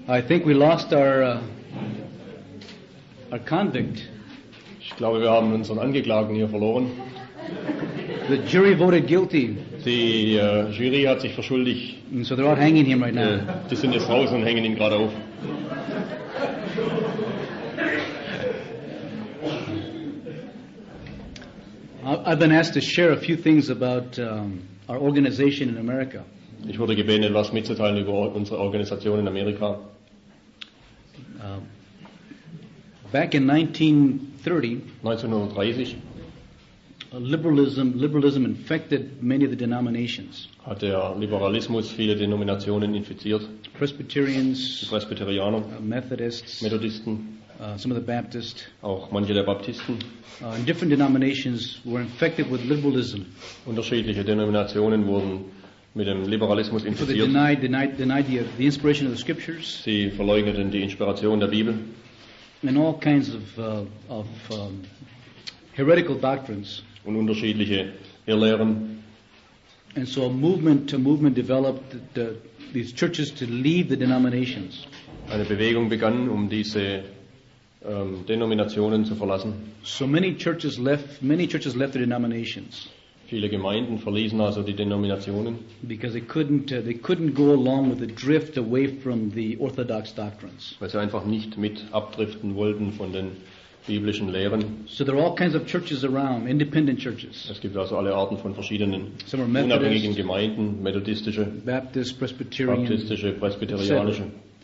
I think we lost our convict. Ich glaube, wir haben unseren Angeklagten hier verloren. The jury voted guilty, Die Jury hat sich verschuldigt. and so they're out hanging him right now. Die sind jetzt draußen und hängen ihn gerade auf. I've been asked to share a few things about our organization in America. Ich wurde gebeten, etwas mitzuteilen über unsere Organisation in Amerika. Back in 1930, 1930 liberalism infected many of the denominations. hat der Liberalismus viele Denominationen infiziert. Die Presbyterians, Presbyterianer, Methodists, Methodisten, some of the Baptists, auch manche der Baptisten. and different denominations were infected with liberalism. Unterschiedliche Denominationen wurden mit dem Liberalismus So they infiziert. denied the inspiration of the scriptures Sie verleugneten die Inspiration der Bibel and all kinds of heretical doctrines. und unterschiedliche Irrlehren. And so a movement developed these churches to leave the denominations. Eine Bewegung begann, um diese Denominationen zu verlassen. So many churches left the denominations Viele Gemeinden verließen also die Denominationen, because they couldn't go along with the drift away from the orthodox doctrines. weil sie einfach nicht mit abdriften wollten von den biblischen Lehren. So there are all kinds of churches around, independent churches. Es gibt also alle Arten von verschiedenen Some are unabhängigen Methodist, Gemeinden, methodistische, Baptist, Presbyterian. baptistische, presbyterianische.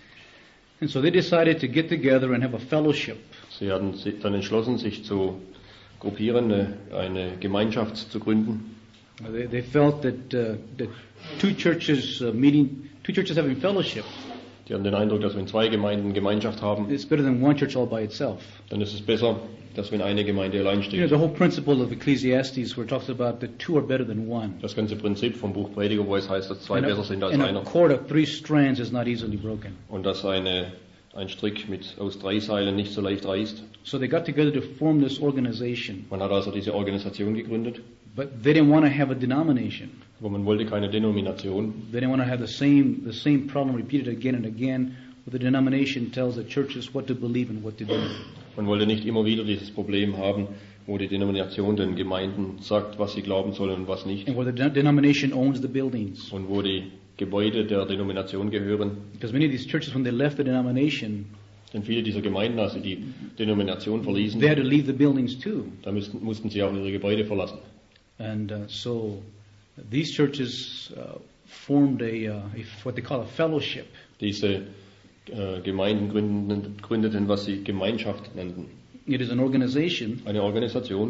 And so they decided to get together and have a fellowship. Sie hatten dann entschlossen, sich zu gruppieren, eine Gemeinschaft zu gründen. They felt that two churches having fellowship Die hatten den Eindruck, dass wenn zwei Gemeinden Gemeinschaft haben, is better than one church all by itself. dann ist es besser, dass wenn eine Gemeinde allein You know, steht. the whole principle of Ecclesiastes where it talks about that two are better than one. Das ganze Prinzip vom Buch Prediger, wo es heißt, dass zwei besser sind als And a einer cord of three strands is not easily broken. und dass ein Strick aus 3 Seilen nicht so leicht reißt. So they got together to form this organization, Man hat also diese Organisation gegründet, but they didn't want to have a denomination. aber man wollte keine Denomination. They didn't want to have the same problem repeated again and again, where the denomination tells the churches what to believe and what to do. Man wollte nicht immer wieder dieses Problem haben, wo die Denomination den Gemeinden sagt, was sie glauben sollen und was nicht. And where the denomination owns the buildings. Und wo die Gebäude der Denomination gehören. Because many of these churches, when they left the denomination, Denn viele dieser Gemeinden, als sie die Denomination verließen, they had to leave the buildings too. da mussten sie auch ihre Gebäude verlassen. And so these churches formed what they call a fellowship. Diese Gemeinden gründeten, was sie Gemeinschaft nannten. It is an organization Eine Organisation,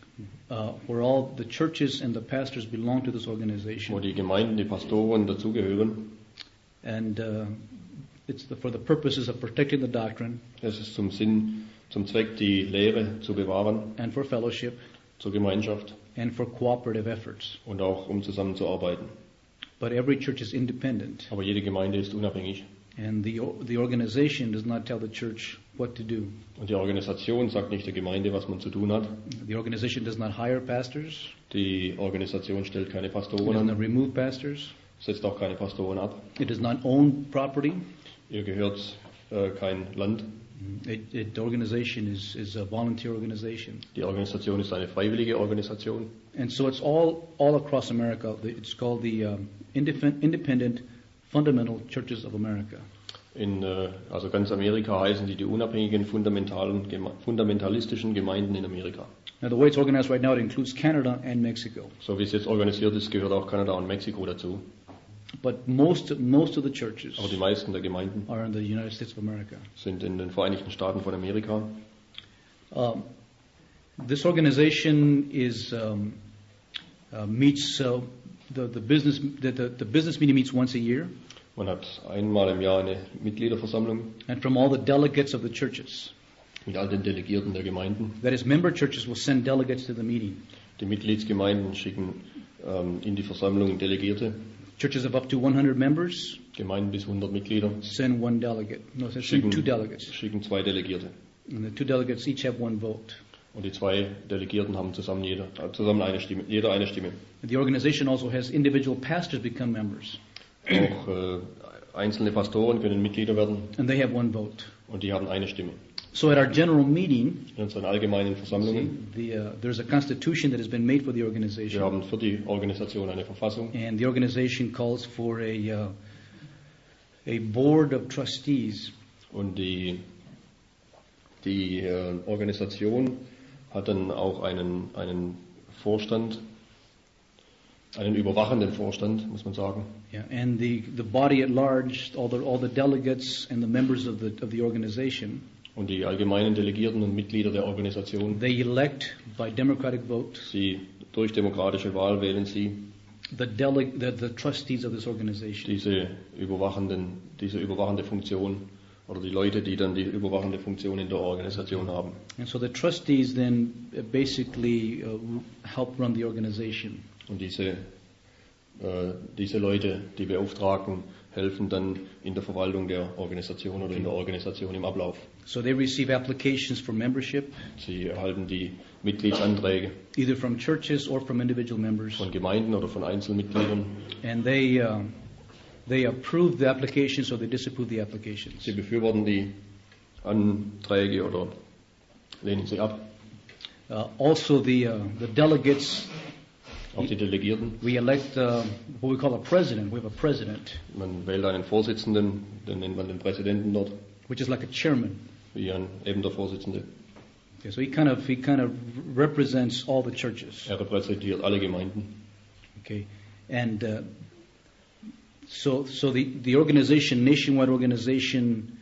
where all the churches and the pastors belong to this wo organization. die Gemeinden, die Pastoren dazugehören. And it's for the purposes of protecting the doctrine Es ist zum Zweck, die Lehre zu bewahren, and for fellowship zur Gemeinschaft and for cooperative efforts. und auch um zusammenzuarbeiten. But every church is independent. Aber jede Gemeinde ist unabhängig. And the organization does not tell the church what to do. Und die Organisation sagt nicht der Gemeinde, was man zu tun hat. The organization does not hire pastors. Die Organisation stellt keine It Pastoren does not an, remove pastors. setzt auch keine Pastoren ab. It does not own property. Ihr gehört kein Land. The organization is a volunteer organization. Die Organisation ist eine freiwillige Organisation. And so it's all across America. It's called the Independent Fundamental Churches of America. Also ganz Amerika heißen die unabhängigen fundamentalistischen Gemeinden in Amerika. Now the way it's organized right now, it includes Canada and Mexico. So wie es jetzt organisiert ist, gehört auch Kanada und Mexiko dazu. But most of the churches Aber die meisten der Gemeinden are in the United States of America. sind in den Vereinigten Staaten von Amerika. This organization meets the business meeting meets once a year, Man hat einmal im Jahr eine Mitgliederversammlung and from all the delegates of the churches, mit all den Delegierten der Gemeinden. that is, member churches will send delegates to the meeting. Die Mitgliedsgemeinden schicken in die Versammlung Delegierte. Churches of up to 100 members Gemeinden bis 100 Mitglieder send one delegate. No, send two delegates, schicken 2 Delegierte. and the two delegates each have one vote. Und die 2 Delegierten haben zusammen eine Stimme, jeder eine Stimme. The organization also has individual pastors become members. Auch einzelne Pastoren können Mitglieder werden and they have one vote. und die haben eine Stimme. So at our general meeting, In unseren allgemeinen Versammlungen, there's a constitution that has been made for the wir organization, haben für die Organisation eine Verfassung and the organization calls for a board of trustees. und die Organisation hat dann auch einen Vorstand, einen überwachenden Vorstand, muss man sagen. Yeah, and the body at large, all the delegates and the members of the organization, Und die allgemeinen Delegierten und Mitglieder der Organisation, they elect by democratic vote sie durch demokratische Wahl wählen sie the trustees of this organization. diese überwachende Funktion oder die Leute, die dann die überwachende Funktion in der Organisation haben. And so the trustees then basically help run the organization. Und diese Leute, die Beauftragten, helfen dann in der Verwaltung der Organisation oder in der Organisation im Ablauf. So they receive applications for membership, Sie erhalten die Mitgliedsanträge either from churches or from individual members, von Gemeinden oder von Einzelmitgliedern. and they approve the applications or they disapprove the applications. Sie befürworten die Anträge oder lehnen sie ab. Also the delegates, Auch die Delegierten. we elect what we call a president. We have a president, Man wählt einen Vorsitzenden, den nennt man den Präsidenten dort, which is like a chairman. wie eben der Vorsitzende. Okay, so he kind of represents all the churches. Er repräsentiert alle Gemeinden. Okay, and so the organization, nationwide organization,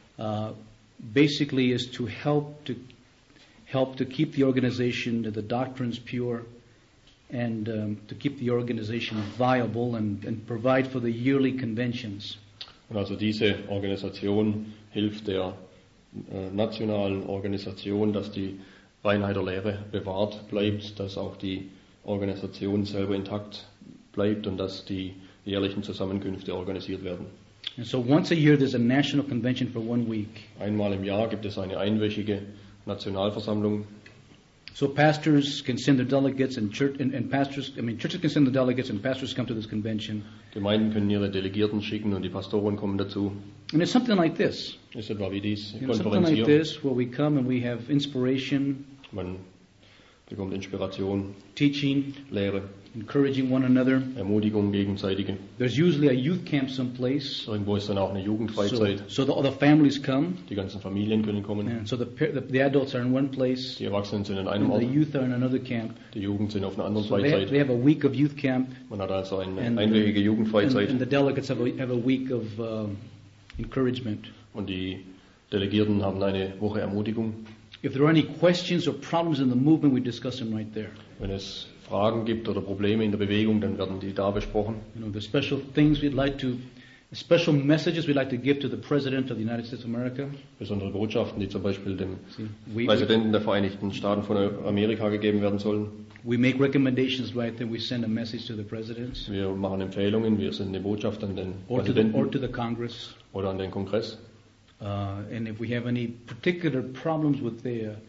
basically is to help to keep the organization, the doctrines pure, and to keep the organization viable and provide for the yearly conventions. Und also diese Organisation hilft der nationalen Organisation, dass die Reinheit der Lehre bewahrt bleibt, dass auch die Organisation selber intakt bleibt und dass die jährlichen Zusammenkünfte organisiert werden. And so once a year there's a national convention for 1 week. Einmal im Jahr gibt es eine einwöchige Nationalversammlung. So pastors can send their delegates and churches can send the delegates and pastors come to this convention. Gemeinden können ihre Delegierten schicken und die Pastoren kommen dazu. And it's something like this. Ist etwa wie dies Something Konferenz like hier. this where we come and we have inspiration, Man bekommt Inspiration, teaching, Lehre, encouraging one another. Ermutigung gegenseitige. There's usually a youth camp someplace. Irgendwo ist dann auch eine Jugendfreizeit. So all the families come. Die ganzen Familien können kommen. And so the adults are in one place, Die Erwachsenen sind in einem and the Ort, youth are in another camp. die Jugend sind auf einer anderen So they Freizeit. have a week of youth camp, Man hat also eine and einwöchige Jugendfreizeit and the delegates have a week of encouragement. und die Delegierten haben eine Woche Ermutigung. If there are any questions or problems in the movement, we discuss them right there. Wenn es Fragen gibt oder Probleme in der Bewegung, dann werden die da besprochen. You know, the special things special messages we'd like to give to the President of the United States of America. Besondere Botschaften, die zum Beispiel dem We Präsidenten der Vereinigten Staaten von Amerika gegeben werden sollen. make recommendations right there. We send a message to the presidents Wir machen Empfehlungen, wir senden eine Botschaft an den or to Präsidenten the Congress. oder an den Kongress. And if we have any particular problems with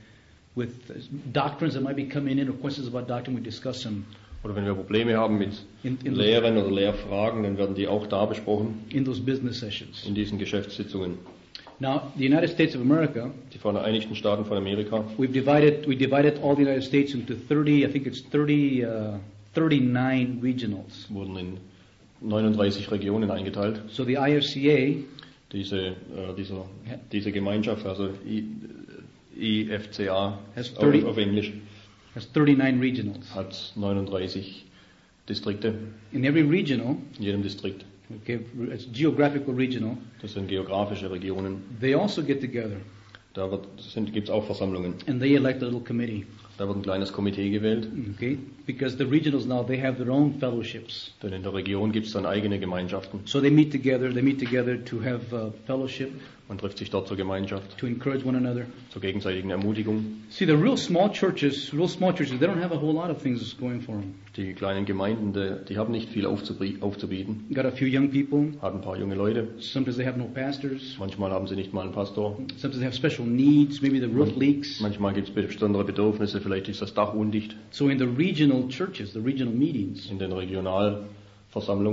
doctrines that might be coming in or questions about doctrine, we discuss them Oder wenn wir Probleme haben mit in Lehren oder Lehrfragen, dann werden die auch da besprochen those business sessions. in diesen Geschäftssitzungen. Now, the United States of America, Die Vereinigten Staaten von Amerika, we divided all the United States into 39 regionals. wurden in 39 Regionen eingeteilt. So the IFCA Diese Gemeinschaft, also IFCA Has auf 30 auf Englisch, has 39 regionals. hat 39 Distrikte. In every regional, In jedem Distrikt. okay, it's geographical regional, Das sind geografische Regionen. they also get together Da gibt es auch Versammlungen. and they elect a little committee. Da wird ein kleines Komitee gewählt, Okay, because the regionals now they have their own fellowships. denn in der Region gibt es dann eigene Gemeinschaften. So they meet together to have fellowship, Man trifft sich dort zur Gemeinschaft, to encourage one another. zur gegenseitigen Ermutigung. See, the real small churches, they don't have a whole lot of things going for them. Die kleinen Gemeinden, die haben nicht viel aufzubieten. Got a few young people. Haben ein paar junge Leute. Sometimes they have no pastors. Manchmal haben sie nicht mal einen Pastor. Sometimes they have special needs. Maybe the roof leaks. Manchmal gibt es besondere Bedürfnisse, vielleicht ist das Dach undicht. So in the regional churches, the regional meetings, In den Regionalversammlungen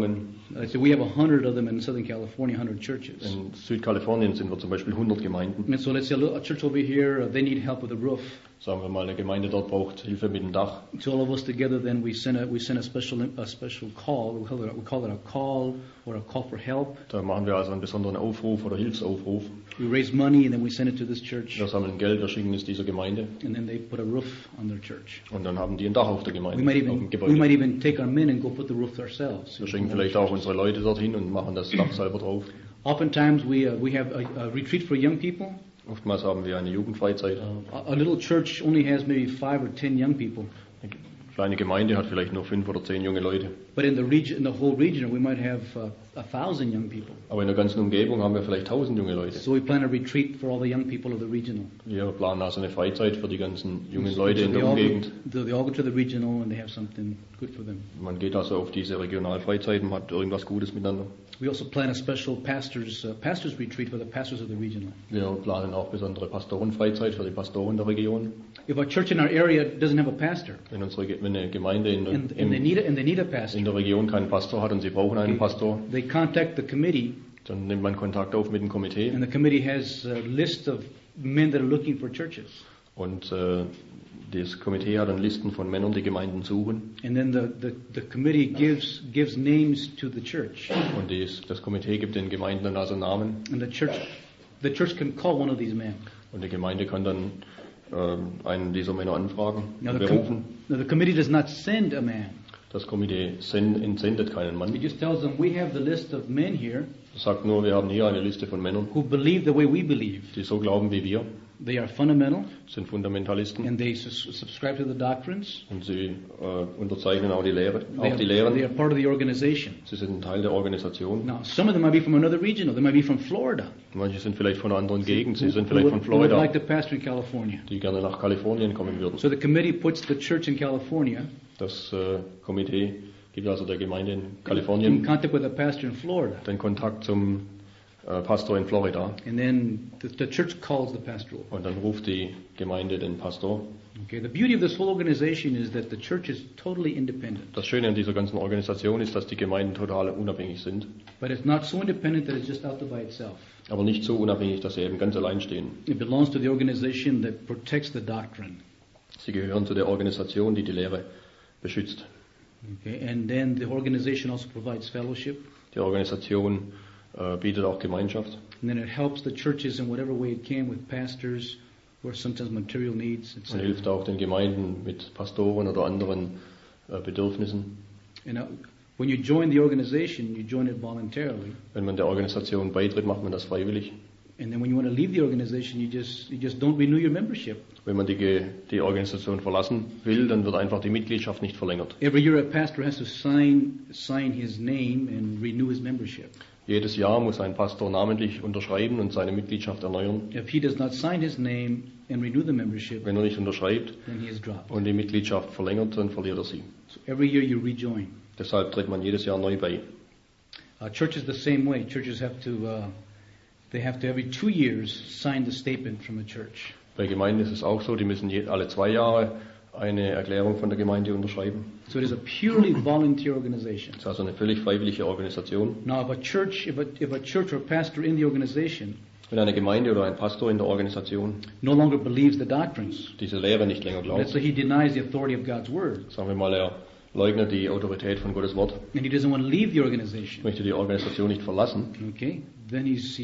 So we have 100 of them in Southern California, 100 churches. In Südkalifornien sind wir zum Beispiel 100 Gemeinden. And so let's say a church over here, they need help with the roof. Sagen wir mal, eine Gemeinde dort braucht Hilfe mit dem Dach. So all of us together, then we send a special call. We call it a call or a call for help. Da machen wir also einen besonderen Aufruf oder Hilfsaufruf. We raise money and then we send it to this church. Wir sammeln Geld, wir schicken es dieser Gemeinde. And then they put a roof on their church. Und dann haben die ein Dach auf der Gemeinde, We might auf dem even Gebäude. take our men and go put the roof ourselves. Wir schicken vielleicht auch unsere Leute dorthin und machen das Dach selber drauf. Oftentimes we have a retreat for young people. Oftmals haben wir eine Jugendfreizeit. A little church only has maybe 5 or 10 young people. Eine kleine Gemeinde hat vielleicht nur 5 oder 10 junge Leute. But in the whole region, we might have 1,000 young people. Aber in der ganzen Umgebung haben wir vielleicht 1000 junge Leute. So we plan a retreat for all the young people of the regional. Wir planen also eine Freizeit für die ganzen jungen Leute in der Umgegend. They all go to the regional and they have something good for them. Man geht also auf diese Regionalfreizeit und hat irgendwas Gutes miteinander. We also plan a special pastors retreat for the pastors of the regional. Wir planen auch besondere Pastorenfreizeit für die Pastoren der Region. If a church in our area doesn't have a pastor, Wenn eine Gemeinde and they need a pastor, in der Region keinen Pastor hat und sie brauchen einen Pastor, they contact the committee, dann nimmt man Kontakt auf mit dem Komitee. and the committee has a list of men that are looking for churches. Und das Komitee hat dann Listen von Männern, die Gemeinden suchen. And then the committee gives names to the church. Und das Komitee gibt den Gemeinden dann also Namen. And the church can call one of these men. Und die Gemeinde kann dann einen dieser Männer anfragen, Now berufen. the committee does not send a man. Das Komitee entsendet keinen Mann. It just tells them, we have the list of men here Es sagt nur, wir haben hier eine Liste von Männern, who believe the way we believe. die so glauben wie wir, They are fundamental, sind Fundamentalisten and they subscribe to the doctrines. und sie unterzeichnen auch die Lehre, They auch die are Lehren. part of the organization. Sie sind ein Teil der Organisation. Now, some of them might be from another region, or they might be from Florida. Manche sind vielleicht von einer anderen Gegend, sie sind Who vielleicht would von Florida, like to pastor in California. die gerne nach Kalifornien kommen würden. So the committee puts the church in California Das Komitee gibt also der Gemeinde in in Kalifornien contact with a pastor in Florida. den Kontakt zum Pastor in Florida. And then the church calls the pastor over. Und dann ruft die Gemeinde den Pastor. Okay, the beauty of this whole organization is that the church is totally independent. Das Schöne an dieser ganzen Organisation ist, dass die Gemeinden total unabhängig sind. But it's not so independent that it's just out there by itself. Aber nicht so unabhängig, dass sie eben ganz allein stehen. It belongs to the organization that protects the doctrine. Sie gehören zu der Organisation, die die Lehre beschützt. Okay, and then the organization also provides fellowship, Die Organisation bietet auch Gemeinschaft. and then it helps the churches in whatever way it can with pastors or sometimes material needs, Und etc. hilft auch den Gemeinden mit Pastoren oder anderen Bedürfnissen. And when you join the organization, you join it voluntarily. Wenn man der Organisation beitritt, macht man das freiwillig. And then when you want to leave the organization, you just don't renew your membership. Wenn man die Organisation verlassen will, dann wird einfach die Mitgliedschaft nicht verlängert. Every year a pastor has to sign his name and renew his membership. Jedes Jahr muss ein Pastor namentlich unterschreiben und seine Mitgliedschaft erneuern. If he does not sign his name and renew the membership, Wenn er nicht unterschreibt then he is dropped. und die Mitgliedschaft verlängert, dann verliert er sie. So every year you rejoin. Deshalb tritt man jedes Jahr neu bei. Church is the same way. Churches have to every 2 years sign the statement from the church. Bei Gemeinden ist es auch so, die müssen alle 2 Jahre eine Erklärung von der Gemeinde unterschreiben. So it is a purely volunteer organization. Das ist also eine völlig freiwillige Organisation. Now, if a church or pastor in the organization Wenn eine Gemeinde oder ein Pastor in der Organisation no longer believes the doctrines, diese Lehre nicht länger let's glaubt, say he denies the authority of God's word, sagen wir mal, er leugnet die Autorität von Gottes Wort, and he doesn't want to leave the organization, möchte die Organisation nicht verlassen, okay, then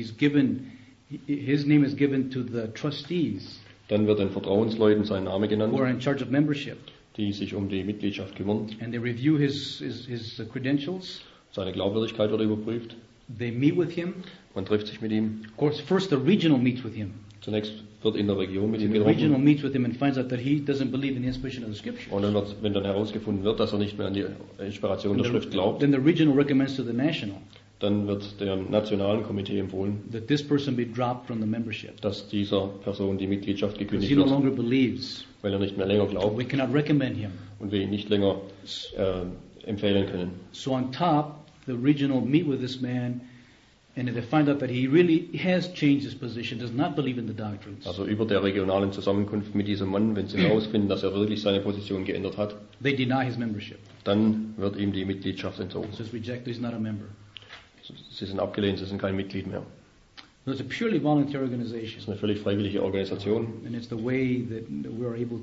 his name is given to the trustees dann wird den Vertrauensleuten sein Name who are genannt, in charge of membership, die sich um die Mitgliedschaft kümmern. and they review his credentials. Seine Glaubwürdigkeit wird überprüft. They meet with him. Man trifft sich mit ihm. Of course, first the regional meets with him. Zunächst wird in der Region mit ihm The regional getroffen. meets with him and finds out that he doesn't believe in the inspiration of the Scripture. Und dann wird, wenn dann herausgefunden wird, dass er nicht mehr an die Inspiration der Schrift glaubt, Then the regional recommends to the national dann wird dem nationalen Komitee empfohlen, that this person be dropped from the membership dass dieser Person die Mitgliedschaft because gekündigt he no wird, longer believes. weil er nicht mehr länger glaubt We cannot recommend him. und wir ihn nicht länger empfehlen können. So on top, the regional meet with this man And if they find out that he really has changed his position, does not believe in the doctrines, Also über der regionalen Zusammenkunft mit diesem Mann, wenn sie herausfinden, dass er wirklich seine Position geändert hat, they deny his membership. dann wird ihm die Mitgliedschaft entzogen. So it's rejected, he's not a member. Sie sind abgelehnt, sie sind kein Mitglied mehr. So it's a purely voluntary Das organization. ist eine völlig freiwillige Organisation. And it's the way that we're able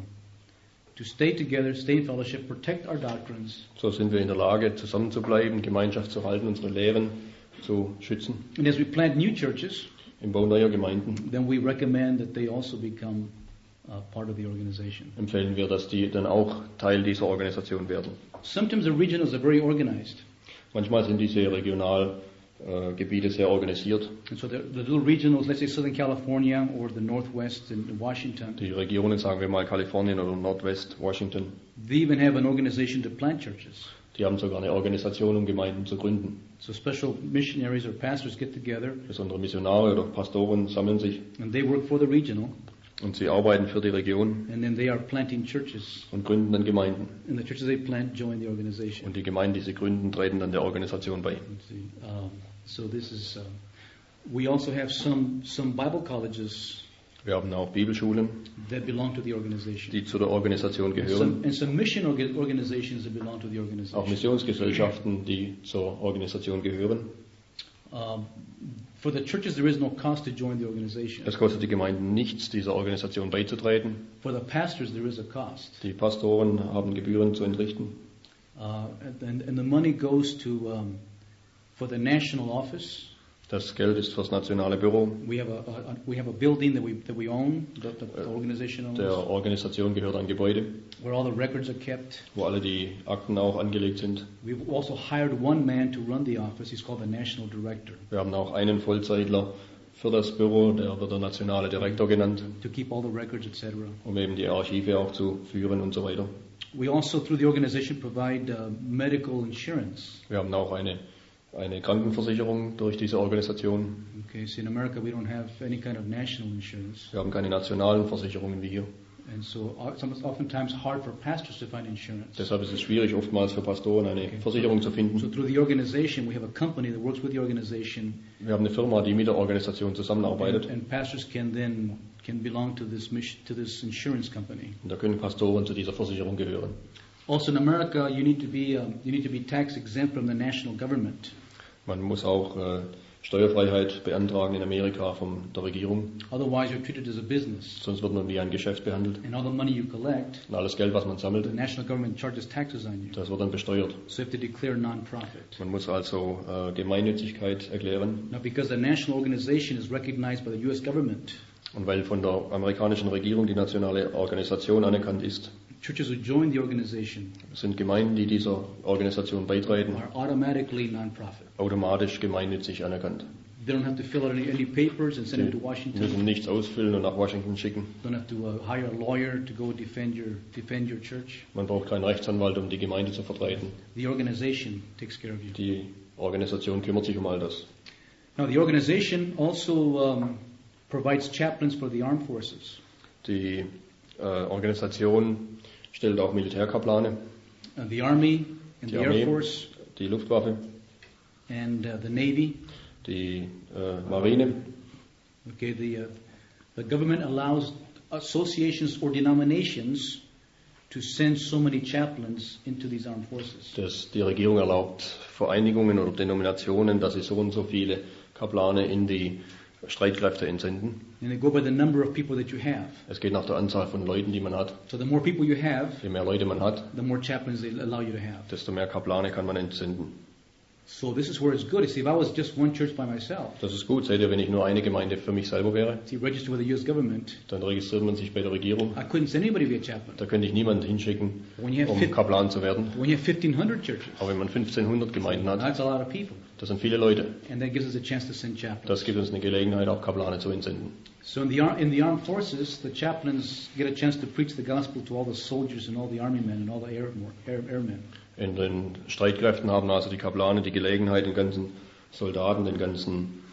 to stay together, stay in fellowship, protect our doctrines. So sind wir in der Lage, zusammenzubleiben, Gemeinschaft zu halten, unsere Lehren zu schützen. And as we plant new churches, Im Bau neuer Gemeinden then we recommend that they also become part of the organization. empfehlen wir, dass die dann auch Teil dieser Organisation werden. Sometimes the regionals are very organized. Manchmal sind diese Regionalgebiete sehr organisiert. And so the little regionals, let's say Southern California or the Northwest in Washington, Die Regionen, sagen wir mal Kalifornien oder Nordwest, Washington, they even have an organization to plant churches. die haben sogar eine Organisation, um Gemeinden zu gründen. So special missionaries or pastors get together Besondere Missionare oder Pastoren sammeln sich and they work for the regional, und sie arbeiten für die Region and then they are planting churches. und gründen dann Gemeinden. And the churches they plant join the organization. Und die Gemeinden, die sie gründen, treten dann der Organisation bei. So this is. We also have some Bible colleges Wir haben auch Bibelschulen, that belong to the organization. die zu der Organisation gehören. And some mission organizations that belong to the Auch organization. Missionsgesellschaften, die zur Organisation gehören. For the churches, there is no cost to join the organization. Es kostet die Gemeinden nichts, dieser Organisation beizutreten. For the pastors, there is a cost. Die Pastoren haben Gebühren zu entrichten. And the money goes to for the national office. Das Geld ist fürs nationale Büro. We have a building that we own, that the organization owns, Der Organisation gehört ein Gebäude, where all the records are kept. wo alle die Akten auch angelegt sind. We've also hired one man to run the office. He's called the national director, Wir haben auch einen Vollzeitler für das Büro, der wird der nationale Direktor genannt, to keep all the records, etc. um eben die Archive auch zu führen und so weiter. We also, through the organization, provide medical insurance. Wir haben auch eine Krankenversicherung durch diese Organisation. Okay, so in America we don't have any kind of national insurance, Wir haben keine nationalen Versicherungen wie hier. and so it's oftentimes hard for pastors to find insurance. Deshalb ist es schwierig, oftmals für Pastoren eine Versicherung zu So finden. through the organization, we have a company that works with the organization, Wir haben eine Firma, die mit der Organisation zusammenarbeitet. and pastors can belong to this insurance company. Und da können Pastoren zu dieser Versicherung gehören. Also in America, you need to be tax exempt from the national government. Man muss auch Steuerfreiheit beantragen in Amerika von der Regierung. Otherwise, you're treated as a business, Sonst wird man wie ein Geschäft behandelt. and all the money you collect, Und alles Geld, was man the sammelt, national government charges taxes on you. das wird dann besteuert. So you have to declare non-profit. Man muss also Gemeinnützigkeit erklären. Now, because the national organization is recognized by the U.S. government, Und weil von der amerikanischen Regierung die nationale Organisation anerkannt ist, churches who join the organization sind Gemeinden, die dieser Organisation beitreten, are automatically non-profit. automatisch gemeinnützig anerkannt. They don't have to fill out any papers and send them to Sie Washington. müssen nichts ausfüllen und nach Washington schicken. Don't have to hire a lawyer to go defend your church. Man braucht keinen Rechtsanwalt, um die Gemeinde zu vertreten. The organization takes care of you. Die Organisation kümmert sich um all das. Now, the organization also provides chaplains for the armed forces. Die Organisation stellt auch Militärkaplane, The Army and die the Air Armee, Force die Luftwaffe, and the Navy. die Marine. Okay, the government allows associations or denominations to send so many chaplains into these armed forces. Die Regierung erlaubt Vereinigungen oder Denominationen, dass sie so und so viele Kaplane in die Streitkräfte entsenden. And they go by the number of people that you have. Es geht nach der Anzahl von Leuten, die man hat. So the more people you have, Je mehr Leute man hat, the more chaplains they allow you to have. desto mehr Kaplane kann man entsenden. So this is where it's good. You see, if I was just one church by myself, Das ist gut, seht ihr, wenn ich nur eine Gemeinde für mich selber wäre, see, registered with the U.S. government, dann registriert man sich bei der Regierung. I couldn't send anybody to be a chaplain. Da könnte ich niemanden hinschicken, When you have, um Kaplan zu werden. when you have 1,500 churches, Aber wenn man 1500 Gemeinden hat, that's a lot of people. das sind viele Leute. And that gives us a chance to send chaplains. Das gibt uns eine Gelegenheit, auch Kaplane zu entsenden. So in the armed forces, the chaplains get a chance to preach the gospel to all the soldiers and all the army men and all the airmen. In den Streitkräften haben also die Kaplane die Gelegenheit, den ganzen Soldaten, den ganzen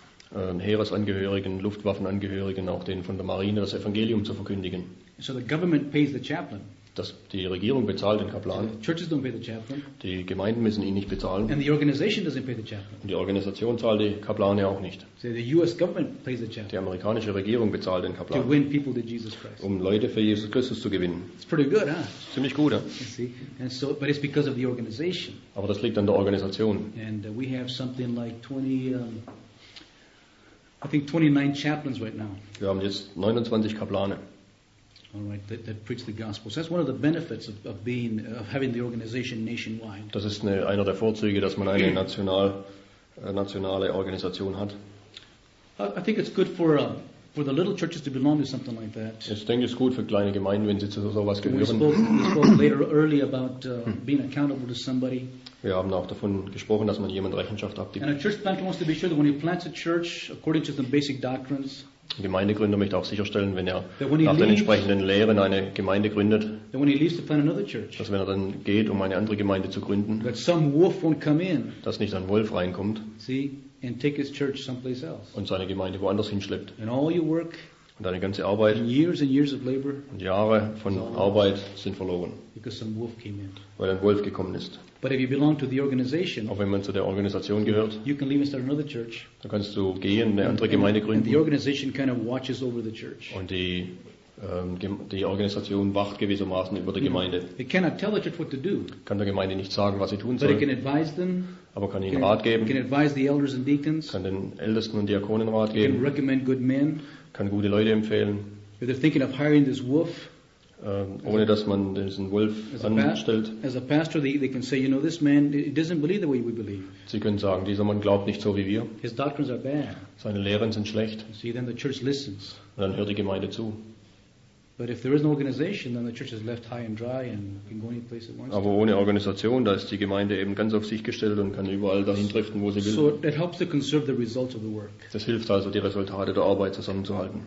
Heeresangehörigen, Luftwaffenangehörigen, auch denen von der Marine das Evangelium zu verkündigen. So the government pays the chaplain. die Regierung bezahlt den Kaplan, The churches don't pay the chaplain, die Gemeinden müssen ihn nicht bezahlen and the organization doesn't pay the chaplain. und die Organisation zahlt die Kaplane auch nicht. So the U.S. government pays the Die chaplain amerikanische Regierung bezahlt den to Kaplan, win people to Jesus Christ. um Leute für Jesus Christus zu gewinnen. It's pretty good, huh? Ziemlich gut, ja? You see, and so, but it's because of the organization. Aber das liegt an der Organisation. And we have something like 29 chaplains right now. Wir haben jetzt 29 Kaplane, All right, that preach the gospel. So that's one of the benefits of having the organization nationwide. das ist einer der Vorzüge, dass man eine nationale Organisation hat. I think it's good for the little churches to belong to something like that. Ich denke, es ist gut für kleine Gemeinden, wenn sie zu sowas We gehören. spoke early about being accountable to somebody. Wir haben auch davon gesprochen, dass man jemand Rechenschaft abgibt. And a church planter wants to be sure that when he plants a church, according to some basic doctrines, Ein Gemeindegründer möchte auch sicherstellen, wenn er That when he nach den leaves- entsprechenden Lehren eine Gemeinde gründet, that when he leaves to plant another church, dass wenn er dann geht, um eine andere Gemeinde zu gründen, that some wolf won't come in, dass nicht ein Wolf reinkommt see, and take his church someplace else. und seine Gemeinde woanders hinschleppt. And all your work Und deine ganze Arbeit and years of labor und Jahre von Arbeit sind verloren, because some wolf came in. weil ein Wolf gekommen ist. But if you belong to the organization, Auch wenn man zu der Organisation gehört, you can leave and start another church. dann kannst du gehen, eine andere Gemeinde And the gründen organization kind of watches over the church. und die Organisation wacht gewissermaßen über die Gemeinde. It cannot tell the church what to do, Kann der Gemeinde nicht sagen, was sie tun but it can soll, advise them, aber kann ihnen can, Rat can geben, advise the elders and deacons, kann den Ältesten und Diakonen Rat can geben, recommend good men. kann gute Leute empfehlen, If they're thinking of hiring this wolf, ohne dass man diesen Wolf anstellt. as a pastor, they can say, this man, he doesn't believe the way we believe. Sie können sagen, dieser Mann glaubt nicht so wie wir, His doctrines are bad. seine Lehren sind schlecht, See, then the church listens. und dann hört die Gemeinde zu. But if there is no organization, then the church is left high and dry and can go any place it wants Aber ohne Organisation, da ist die Gemeinde eben ganz auf sich gestellt und kann überall dahin driften, wo sie to. will. So it helps to conserve the results of the work. Das hilft also, die Resultate der Arbeit zusammenzuhalten.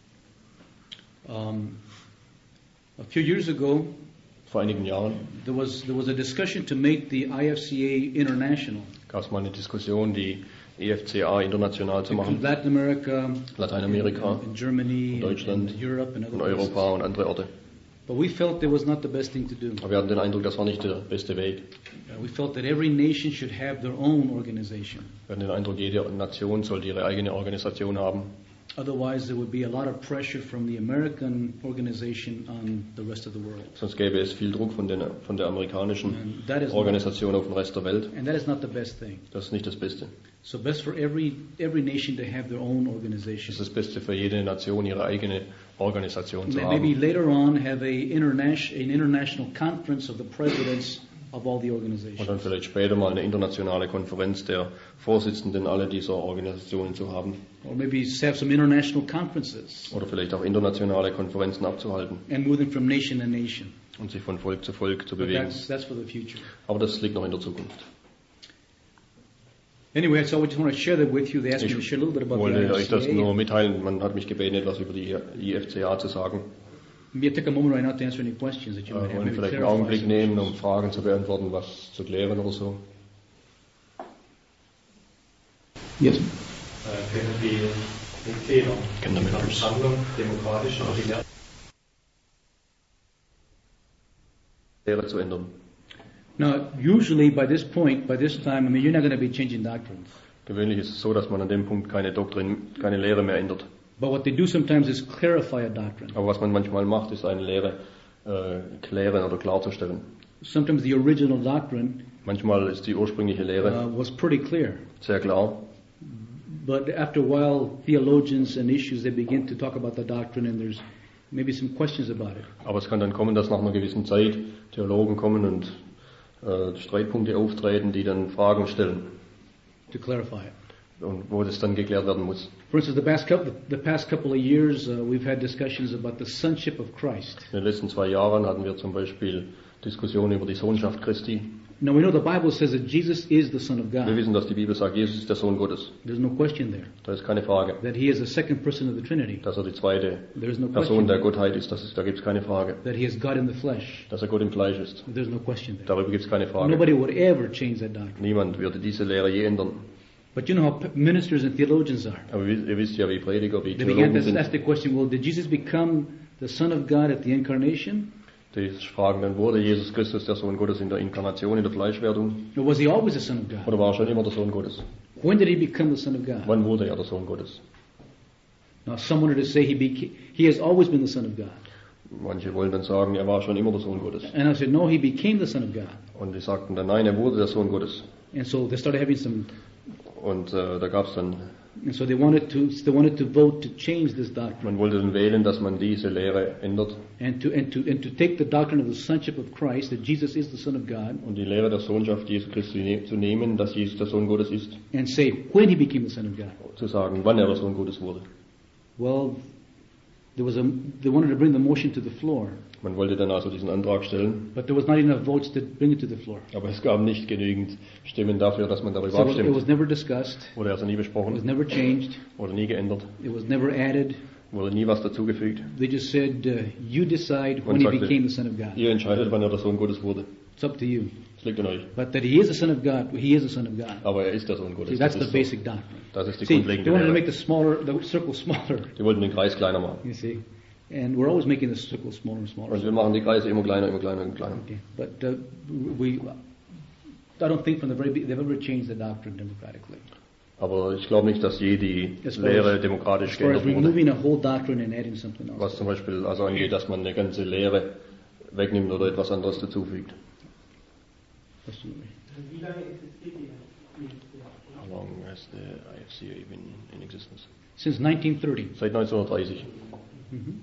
A few years ago, Vor einigen Jahren there was a discussion to make the IFCA international. gab es mal eine Diskussion, die EFCA international zu machen, Latin America, Lateinamerika, in Germany, Deutschland, in Europe, and other in places. Europa und andere Orte. But we felt it was not the best thing to do. Aber wir hatten den Eindruck, das war nicht der beste Weg. We felt that every nation should have their own organization. Wir hatten den Eindruck, jede Nation sollte ihre eigene Organisation haben. Otherwise, there would be a lot of pressure from the American organization on the rest of the world. Sonst gäbe es viel Druck von der amerikanischen And that is Organisation auf den Rest der Welt. And that is not the best thing. Das ist nicht das Beste. So best for every nation to have their own Das organization. ist das Beste für jede Nation, ihre eigene Organisation zu Maybe haben. later on have an international conference of the presidents of all the Und organizations. dann vielleicht später mal eine internationale Konferenz der Vorsitzenden aller dieser Organisationen zu haben. Or maybe have some international conferences Oder vielleicht auch internationale Konferenzen abzuhalten and moving from nation to nation. und sich von Volk zu Volk zu But bewegen. that's for the future. Aber das liegt noch in der Zukunft. Anyway, so I just want to share that with you. They asked me to share a little bit Ich about the wollte euch das IFCA. nur mitteilen. Man hat mich gebeten, etwas über die IFCA zu sagen. Maybe take a moment right now to answer any questions that you Wir might have. wollen Maybe vielleicht einen clarify Augenblick some nehmen, issues. um Fragen zu beantworten, was zu klären oder so. Yes. Können die Mitglieder Können der Members. Versammlung demokratisch oder Lehre zu ändern. Now, usually by this point, by this time, you're not going to be changing doctrines. Gewöhnlich ist es so, dass man an dem Punkt keine Lehre mehr ändert. But what they do sometimes is clarify a doctrine. Aber was man manchmal macht, ist eine Lehre klären oder klarzustellen. Sometimes the original doctrine Manchmal ist die ursprüngliche Lehre was pretty clear. sehr klar, But after a while, theologians and issues, they begin to talk about the doctrine and there's maybe some questions about it. aber es kann dann kommen, dass nach einer gewissen Zeit Theologen kommen und Streitpunkte auftreten, die dann Fragen stellen To clarify it. und wo das dann geklärt werden muss. For instance, the past couple of years, we've had discussions about the sonship of Christ. In den letzten 2 Jahren hatten wir zum Beispiel Diskussionen über die Sohnschaft Christi. Now we know the Bible says that Jesus is the Son of Wir God. wissen, dass die Bibel sagt, Jesus ist der Sohn Gottes. There's no question there. Da ist keine Frage. That he is the second person of the Trinity. Dass er die zweite There's no Person question. der Gottheit ist, da gibt es keine Frage. That he is God in the flesh. Dass er Gott im Fleisch ist. There's no question there. Darüber gibt es keine Frage. Nobody would ever change that doctrine. Niemand würde diese Lehre je ändern. But you know how ministers and theologians are. Aber ihr wisst ja, wie Prediger, wie They began Theologen to ask sind. the question, well, did Jesus become the Son of God at the incarnation? Die fragen dann, wurde Jesus Christus der Sohn Gottes in der Inkarnation, in der Fleischwerdung? Or was he always the Son of God? Oder war er schon immer der Sohn Gottes? When did he become the Son of God? Wann wurde er der Sohn Gottes? Now, some wanted to say he has always been the Son of God. Manche wollen dann sagen, er war schon immer der Sohn Gottes. And I said, no, he became the Son of God. Und die sagten dann, nein, er wurde der Sohn Gottes. And so they started having some, Und da gab es dann, and so they wanted to vote to change this doctrine man wollte dann wählen, dass man diese Lehre ändert and to take the doctrine of the sonship of Christ, that Jesus is the Son of God, und die Lehre der Sohnschaft Jesu Christi zu nehmen, dass Jesus der Sohn Gottes ist, and say when he became the Son of God. zu sagen, wann er der Sohn Gottes wurde. Well, they wanted to bring the motion to the floor, Man wollte dann also diesen Antrag stellen, but there was not enough votes to bring it to the floor. aber es gab nicht genügend Stimmen dafür, dass man darüber So it was abstimmt. never discussed, Wurde also nie it was besprochen, never changed, wurde nie geändert, it was never added. wurde nie was dazugefügt. They just said, you decide when Man he sagte, became the Son of God. ihr entscheidet, wann er der Sohn Gottes wurde. It's up to you. Es liegt an euch. But that he is the Son of God, he is the Son of God. Aber er ist der Sohn See, Gottes. that's Das the ist, basic doctrine. das ist die See, they grundlegende wanted to make Lehre. the circle smaller, Die wollten den Kreis kleiner machen. you see. And we're always making the circle smaller and smaller. Und wir machen die Kreise immer kleiner, immer kleiner, immer kleiner. Okay. But I don't think from the very beginning they've ever changed the doctrine democratically. Aber ich glaube nicht, dass je die As far Lehre as- demokratisch As far as geändert wurde. removing a whole doctrine and adding something else. Was zum Beispiel also angeht, dass man eine ganze Lehre wegnimmt oder etwas anderes dazufügt. Absolutely. Wie lange existiert die IFCA? How long has the IFCA been in existence? Since 1930. Seit 1930. Mhm.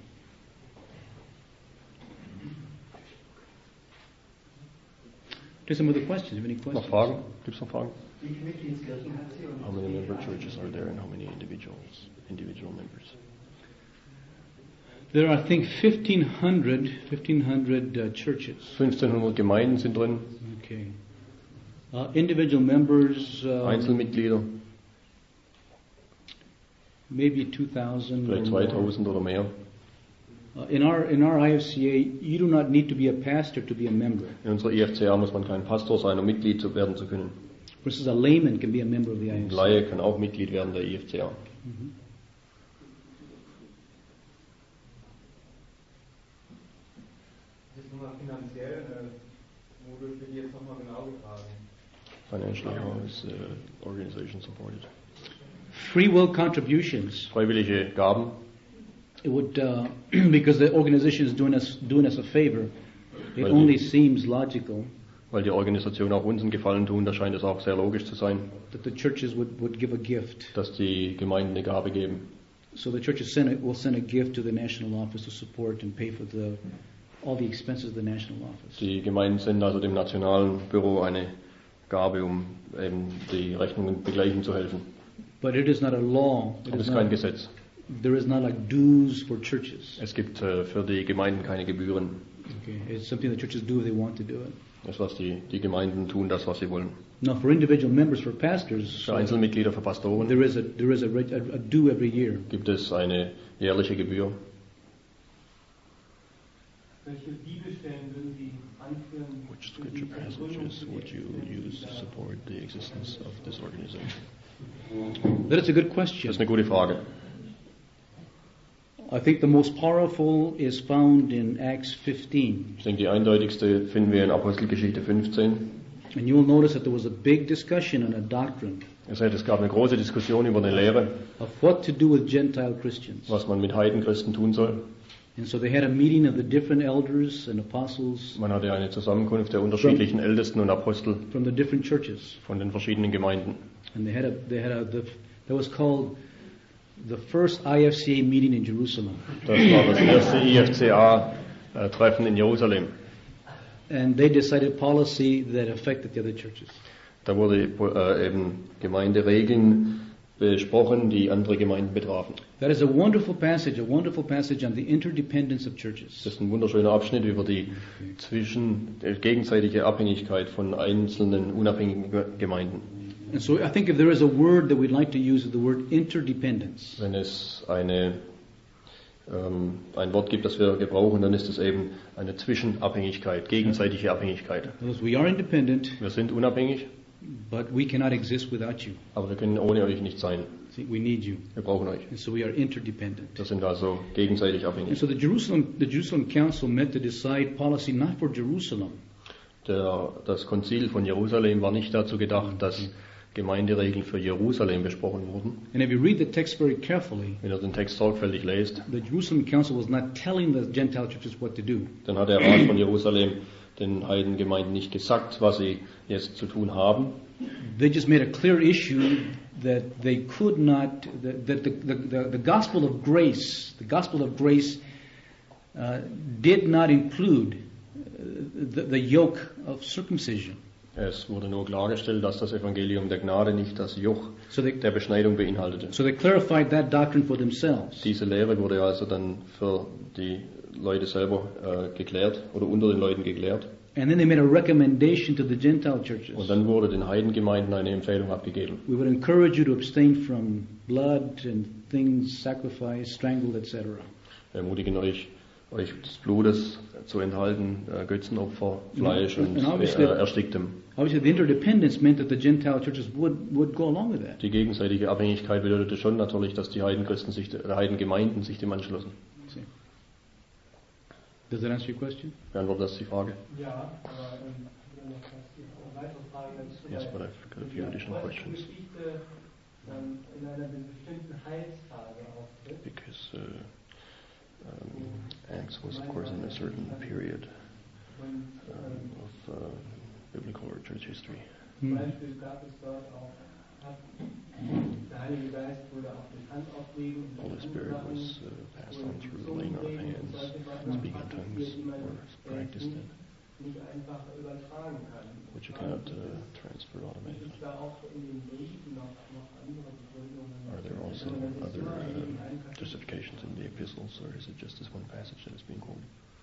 Do some other questions? Have any Noch questions? Fragen? Gibt es noch Fragen? Wie viele Mitgliedskirchen hat sie? Und How many member churches are there and how many individual members? There are, I think, 1,500 churches. 1500 Gemeinden sind drin, Okay. Individual members, Einzelmitglieder, maybe 2,000. vielleicht or more. 2000 oder mehr. In our IFCA, you do not need to be a pastor to be a member. In unserer IFCA muss man kein Pastor sein, um Mitglied werden zu können. For instance, a layman can be a member of the Ein IFCA. Laie kann auch Mitglied werden der IFCA. Das ist nochmal finanziell, wodurch wird die jetzt nochmal genau getragen? Financially, how is the organization supported? Free will contributions. Freiwillige Gaben, It would, because the organization is doing us a favor. It Well, only seems logical weil die Organisation auch uns einen Gefallen tun, da scheint es auch sehr logisch zu sein, that the churches would give a gift. dass die Gemeinden eine Gabe geben. So the churches will send a gift to the national office to support and pay for all the expenses of the national office. Die Gemeinden senden also dem nationalen Büro eine Gabe, um eben die Rechnungen begleichen zu helfen. But it is not a law. Das ist kein Gesetz. There is not like dues for churches. Es gibt für die Gemeinden keine Gebühren. Okay, it's something the churches do if they want to do it. Das, was die Gemeinden tun, das, was sie wollen. Now, for individual members, for pastors, Für Einzelmitglieder, für Pastoren there is a due every year. gibt es eine jährliche Gebühr. welche Bibelstellen würden Sie anführen? Which scripture passages would you use to support the existence of this organization? That is a good Das question. ist eine gute Frage. I think the most powerful is found in Acts 15. Ich denke, die eindeutigste finden wir in Apostelgeschichte 15. And you'll notice that there was a big discussion on a doctrine Ihr seht, es gab eine große Diskussion über eine Lehre, of what to do with Gentile Christians. was man mit Heidenchristen tun soll. And so they had a meeting of the different elders and apostles Man hatte eine Zusammenkunft der unterschiedlichen Ältesten und Apostel from the different churches. von den verschiedenen Gemeinden. And that was called the first IFCA meeting in Jerusalem. Das war das erste IFCA-Treffen in Jerusalem. And they decided policy that affected the other churches. Da wurde eben Gemeinderegeln besprochen, die andere Gemeinden betrafen. That is a wonderful passage on the interdependence of churches. Das ist ein wunderschöner Abschnitt über die gegenseitige Abhängigkeit von einzelnen unabhängigen Gemeinden. And so I think if there is a word that we'd like to use, is the word interdependence. Wenn es ein Wort gibt, das wir gebrauchen, dann ist es eben eine Zwischenabhängigkeit, gegenseitige Abhängigkeit. Because we are independent, Wir sind unabhängig, but we cannot exist without you. aber wir können ohne euch nicht sein. See, we need you. Wir brauchen euch. And so we are interdependent. Wir sind also gegenseitig And abhängig. so the Jerusalem Council met to decide policy not for Jerusalem, Das Konzil von Jerusalem war nicht dazu gedacht, dass Gemeinderegeln für Jerusalem besprochen wurden. and if you read the text very carefully, Wenn ihr den Text sorgfältig lest, the Jerusalem Council was not telling the Gentile churches what to do. dann hat der Rat von Jerusalem den Heidengemeinden nicht gesagt, was sie jetzt zu tun haben. They just made a clear issue that they could not, that the gospel of grace, did not include the yoke of circumcision. Es wurde nur klargestellt, dass das Evangelium der Gnade nicht das Joch So they, der Beschneidung beinhaltete. so they clarified that doctrine for themselves. Diese Lehre wurde also dann für die Leute selber geklärt oder unter den Leuten geklärt. And then they made a recommendation to the Gentile churches. Und dann wurde den Heidengemeinden eine Empfehlung abgegeben. We would encourage you to abstain from blood and things sacrificed, strangled, etc. Wir ermutigen euch des Blutes zu enthalten, Götzenopfer, Fleisch und Ersticktem. Obviously, the interdependence meant that the Gentile churches would go along with that. Die gegenseitige Abhängigkeit bedeutete schon natürlich, dass die Heidengemeinden sich dem anschlossen. See. Does that answer your question? Beantwortet das die Frage? Ja, aber noch eine weitere Frage dazu. Yes, but I've got a few additional questions. Geschichte in einer bestimmten Heilsphase auftritt. Because Acts was, of course, in a certain period of biblical or church history. Zum Beispiel gab es dort auch, der Heilige Geist wurde auf den Handauflegen und Holy Spirit was passed on through laying on of hands, speaking in tongues, or practiced it, nicht einfach übertragen kann. which you cannot transfer automatically. Ist da auch in den Briefen noch andere Begründungen? Are there also other justifications in the epistles, or is it just this one passage that is being quoted?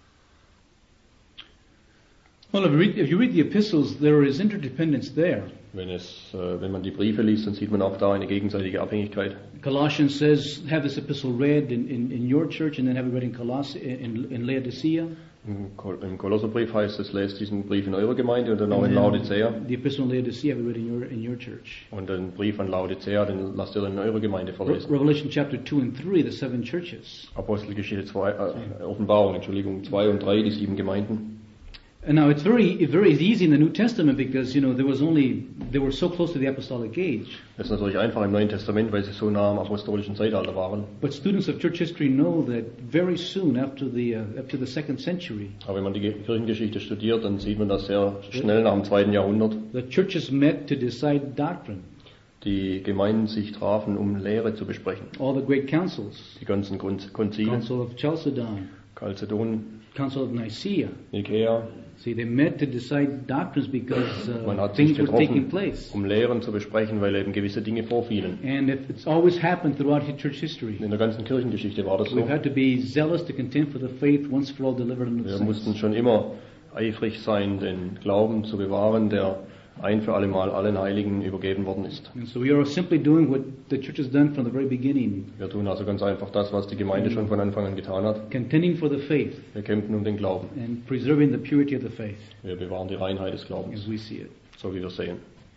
Well, if you read the epistles, there is interdependence there. Wenn man die Briefe liest, dann sieht man auch da eine gegenseitige Abhängigkeit. Colossians says, have this epistle read in your church and then have it read in Laodicea. Im Kolosserbrief heißt es, lest diesen Brief in eurer Gemeinde und dann auch in Laodicea. The epistle in Laodicea, have it read in your church. Und den Brief an Laodicea, den lasst ihr dann in eurer Gemeinde verlesen. Revelation chapter 2 and 3, the 7 churches. Apostelgeschichte 2, Offenbarung, 2 und 3, die 7 Gemeinden. And now it's very easy in the New Testament because, they were so close to the apostolic age. Das ist natürlich einfach im Neuen Testament, weil sie so nah am apostolischen Zeitalter waren. But students of church history know that very soon after the second century, Aber wenn man die Kirchengeschichte studiert, dann sieht man das sehr schnell nach dem 2. Jahrhundert. the churches met to decide doctrine. Die Gemeinden sich trafen, um Lehre zu besprechen. All the great councils, Die ganzen Konzile, Council of Chalcedon, Chalcedon, Council of Nicaea. Nikäa. See, they met to decide doctrines because Man hat sich things were taking getroffen, place. um Lehren zu besprechen, weil eben gewisse Dinge vorfielen. And it's always happened throughout church history. In der ganzen Kirchengeschichte war das so. We've had to be zealous to contend for the faith once for all delivered unto the Wir saints. mussten schon immer eifrig sein, den Glauben zu bewahren, der ein für alle Mal allen Heiligen übergeben worden ist. And so we are simply doing what the church has done from the very beginning, Wir tun also ganz einfach das, was die Gemeinde schon von Anfang an getan hat. contending for the faith Wir kämpfen um den Glauben. and preserving the purity of the faith Wir bewahren die Reinheit des as Glaubens, we see it. so wie wir sehen.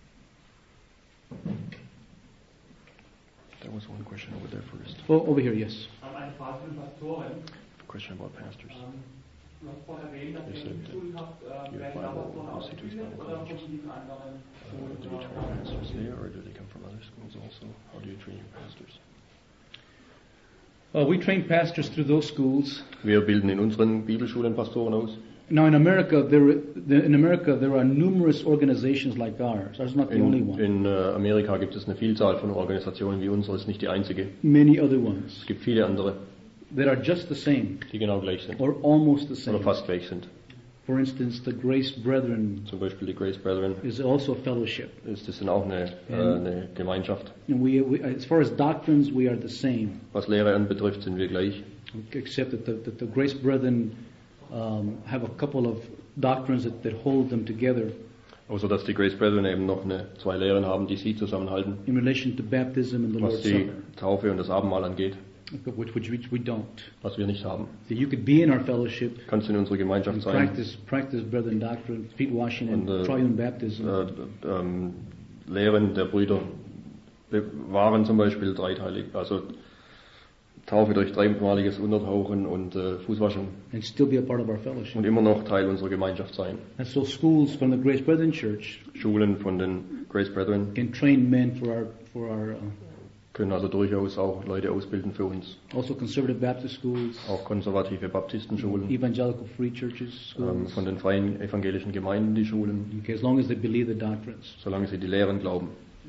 There was one question over there first. Oh, over here, yes. Eine Frage für Pastoren. A question about pastors. Du hast vorhin erwähnt, dass Yes, ihr sir. Schulen habt, You werden have da Bible Pastoren aus institutes, Schulen Bible oder colleges. von diesen anderen Schulen? Do you train pastors there, or do they come from other schools also? How do you train your pastors? We train pastors through those schools. Wir bilden in unseren Bibelschulen Pastoren aus. Now in America, there are numerous organizations like ours. Ours is not the only one. In Amerika gibt es eine Vielzahl von Organisationen wie unsere, ist nicht die einzige. Many other ones Es gibt viele andere, that are just the same die genau gleich sind or almost the oder same. fast gleich sind. For instance, the Grace Brethren Zum Beispiel die Grace Brethren, is also a fellowship. das ist auch eine Gemeinschaft. And we, as far as doctrines, we are the same, Was Lehre anbetrifft, sind wir gleich. except that the Grace Brethren have a couple of doctrines that hold them together Außer dass die Grace Brethren eben noch zwei Lehren haben, die sie zusammenhalten, in relation to baptism and the was Lord's die Supper, Taufe und das Abendmahl angeht, which we don't. was wir nicht haben. So you could be in our fellowship Kannst du in unserer Gemeinschaft and sein, practice Brethren doctrine, feet washing and Und, triune baptism. Lehren der Brüder bewahren zum Beispiel dreiteilig, also Taufe durch dreimaliges Untertauchen und Fußwaschung and still be a part of our fellowship. und immer noch Teil unserer Gemeinschaft sein. And so schools from the Grace Brethren Church Schulen von den Grace Brethren can train men for our können also durchaus auch Leute ausbilden für uns. also conservative Baptist schools, Auch konservative Baptistenschulen, evangelical free churches schools. von den freien evangelischen Gemeinden die Schulen, Okay, as long as they believe the doctrines. solange sie die Lehren glauben.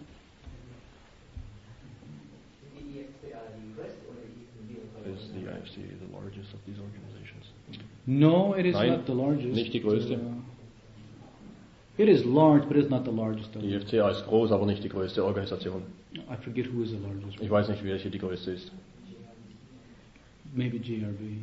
Is the IFC the largest of these organizations? No, it is Nein, not the largest. nicht die größte. It is large, but it's not the largest. Die IFCA ist groß, aber nicht die größte Organisation. I forget who is the largest. Ich weiß nicht, welche die größte ist. Maybe GRB.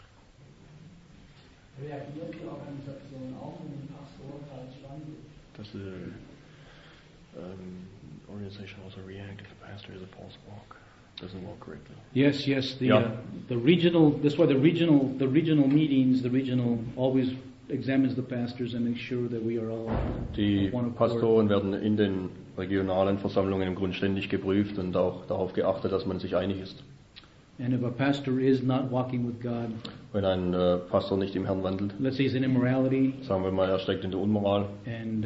Reagiert die Organisation auch, wenn die Pastor falsch wandelt? Does the organization also react if the pastor is a false walk? Doesn't walk correctly. Yes. Yeah. The regional. That's why the regional meetings. The regional always examines the pastors and makes sure that we are all Die one accord. Pastoren werden in den regionalen Versammlungen im Grunde ständig geprüft und auch darauf geachtet, dass man sich einig ist. And if a pastor is not walking with God, Wenn ein Pastor nicht im Herrn wandelt, let's say he's in immorality, sagen wir mal, er steckt in der Unmoral, and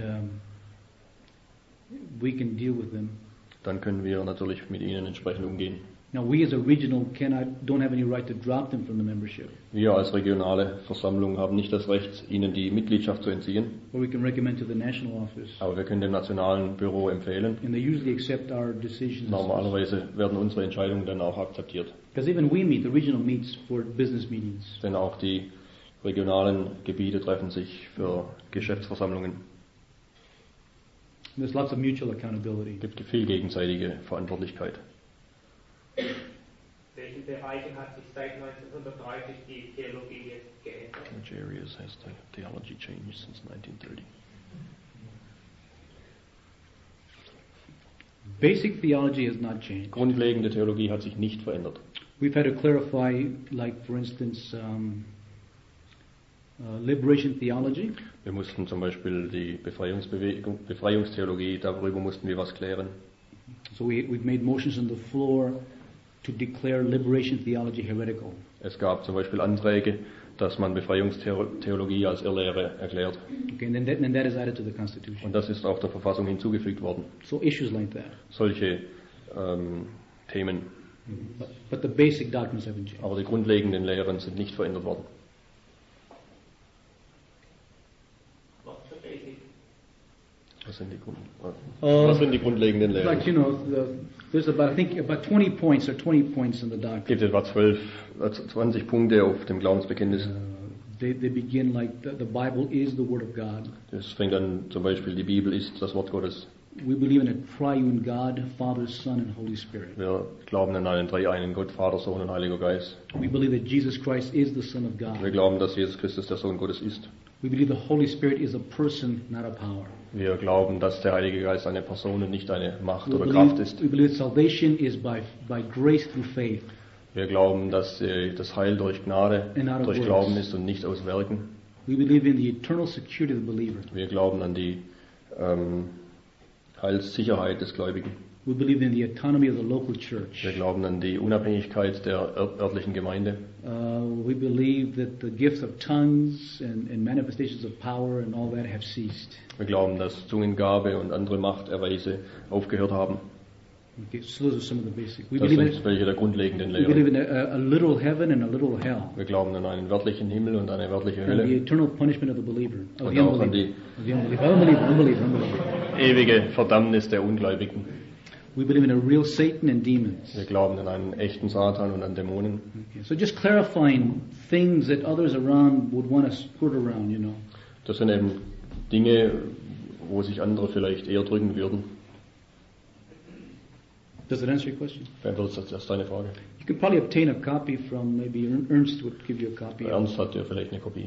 we can deal with them. dann können wir natürlich mit ihnen entsprechend umgehen. Now, we as a regional don't have any right to drop them from the membership, Wir als regionale Versammlung haben nicht das Recht, ihnen die Mitgliedschaft zu entziehen, or we can recommend to the national office, aber wir können dem nationalen Büro empfehlen. and they usually accept our decisions. Normalerweise werden unsere Entscheidungen dann auch akzeptiert. Because even we meet, the regional meets for business meetings. Denn auch die regionalen Gebiete treffen sich für Geschäftsversammlungen. There's lots of mutual accountability. Es gibt viel gegenseitige Verantwortlichkeit. Welchen Bereichen hat sich seit 1930 die Theologie jetzt geändert? Which areas has the theology changed since 1930? Basic theology has not changed. Grundlegende Theologie hat sich nicht verändert. We've had to clarify, like for instance, liberation theology. Wir mussten zum Beispiel die Befreiungstheologie, darüber mussten wir was klären. So we've made motions on the floor to declare liberation theology heretical. Es gab zum Beispiel Anträge, dass man Befreiungstheologie als Irrlehre erklärt. Okay, and then that is added to the Constitution. Und das ist auch der Verfassung hinzugefügt worden. So issues like that. Solche Themen. But the basic doctrines haven't changed. Aber die grundlegenden Lehren sind nicht verändert worden. What's the basic? Was sind die grundlegenden Lehren? Like, you know, there's about 20 points or 20 points in the Es doctrine. gibt etwa 20 Punkte auf dem Glaubensbekenntnis. They begin like the Bible is the Word of God. Das fängt an, zum Beispiel, die Bibel ist das Wort Gottes. We believe in a triune God, Father, Son, and Holy Spirit. Wir glauben an einen dreieinen Gott, Vater, Sohn und Heiliger Geist. We believe that Jesus Christ is the Son of God. Wir glauben, dass Jesus Christus der Sohn Gottes ist. We believe the Holy Spirit is a person, not a power. Wir glauben, dass der Heilige Geist eine Person und nicht eine Macht We oder Kraft believe, ist. we believe salvation is by grace through faith. Wir glauben, dass das Heil durch Gnade, And out of durch works. Glauben ist und nicht aus Werken. We believe in the eternal security of the believer. Wir glauben an die Heilssicherheit des Gläubigen. We believe in the autonomy of the local church. Wir glauben an die Unabhängigkeit der örtlichen Gemeinde. We believe that the gifts of tongues and manifestations of power and all that have ceased. Wir glauben, dass Zungengabe und andere Machterweise aufgehört haben. Okay, so those are some of the basics. We Das believe sind welche der grundlegenden we believe Lehren. in a literal heaven and a literal hell. Wir glauben an einen wörtlichen Himmel und eine wörtliche And the Hölle. eternal punishment of the believer, of Und the auch an unbeliever. die Of the unbeliever. ewige Verdammnis der Ungläubigen. We believe in a real Satan and demons. Wir glauben an einen echten Satan und an Dämonen. Okay, so just clarifying things that others around would want to skirt around, you know. Das sind eben Dinge, wo sich andere vielleicht eher drücken würden. Does that answer your question? Beantwortet das deine Frage? You can probably obtain a copy from maybe Ernst would give you a copy. Ernst hat ja vielleicht eine Kopie.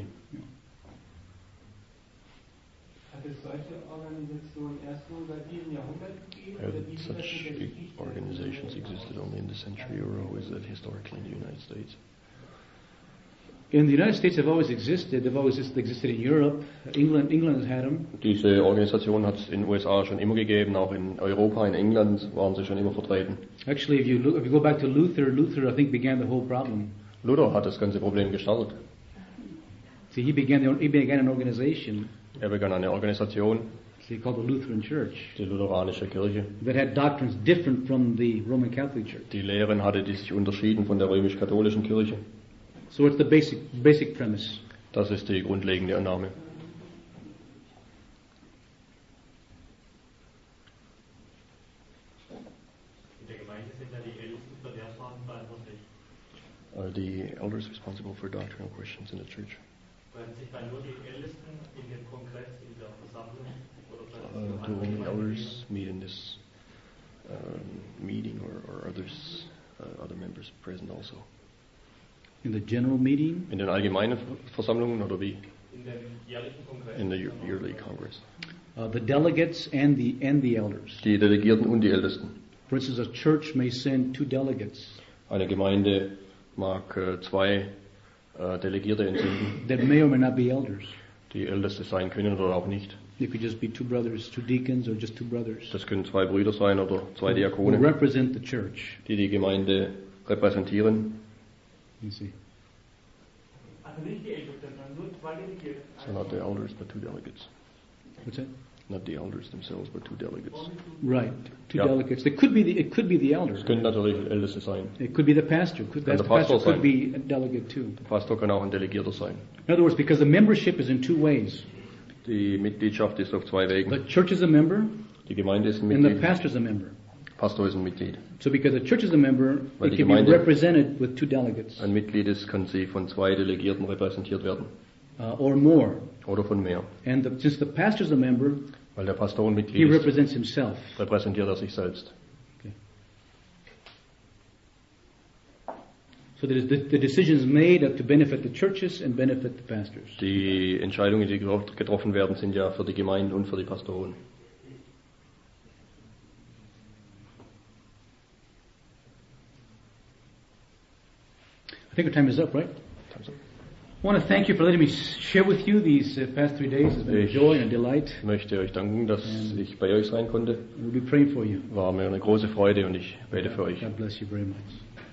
Hat es solche Organisationen erst nur seit diesem Jahrhundert gegeben? Oder wie sieht das Such mit der big Geschichte organizations existed only in the century, or is that historically in the United States? In the United States, they've always existed. They've always existed in Europe. England has had them. Diese Organisation hat es in den USA schon immer gegeben, auch in Europa, in England waren sie schon immer vertreten. Actually, if you go back to Luther I think began the whole problem. Luther hat das ganze Problem gestartet. See, he began an organization. Er begann eine Organisation, Called the Lutheran Church, die lutheranische Kirche. that had doctrines different from the Roman Catholic Church. Die Lehren hatte, die sich unterschieden von der römisch-katholischen Kirche. So it's the basic premise. Das ist die grundlegende Annahme. In der Gemeinde sind ja die Ältesten für Lehrfragen verantwortlich. The elders responsible for doctrinal questions in the church. Werden sich dann nur die Ältesten in dem Kongress, in der Versammlung oder Do only elders meet in this meeting, or others, other members present also? In the general meeting, In den allgemeinen Versammlungen oder wie? in dem jährlichen Kongress? In the yearly Congress. the delegates and the elders. Die Delegierten und die Ältesten. For instance, a church may send 2 delegates Eine Gemeinde mag 2 Delegierte entsenden, that may or may not be elders. die Älteste sein können oder auch nicht. They could just be 2 brothers, 2 deacons, or just 2 brothers Das können 2 Brüder sein oder 2 who Diakone, represent the church. die die Gemeinde repräsentieren. You see. Also nicht die Ältesten, sondern nur 2 Delegierte. So not the elders, but 2 delegates. What's that? Not the elders themselves, but 2 delegates. Right, 2 Yeah. delegates. It could be the elder. Es können natürlich Älteste sein. It could be the pastor. Kann The der pastor Pastor could sein. be a delegate too. Der Pastor kann auch ein Delegierter sein. In other words, because the membership is in 2 ways. Die Mitgliedschaft ist auf 2 Wegen. The church is a member, Die Gemeinde ist ein and the Mitglied, pastor is a member. Pastor ist ein Mitglied. So because the church is a member, Weil it die can be Gemeinde- represented with 2 delegates Ein Mitglied ist, kann sie von 2 Delegierten repräsentiert werden. or more. Oder von mehr. And since the pastor is a member, Weil der Pastor ein he Mitglied ist, represents himself. repräsentiert er sich selbst. So the decisions made are to benefit the churches and benefit the pastors. Die Entscheidungen, die getroffen werden, sind ja für die Gemeinde und für die Pastoren. I think our time is up, right? I want to thank you for letting me share with you these past 3 days. It's been a joy and a delight. Ich möchte euch danken, dass ich bei euch sein konnte. We'll be praying for you. War mir eine große Freude und ich bete für euch. God bless you very much.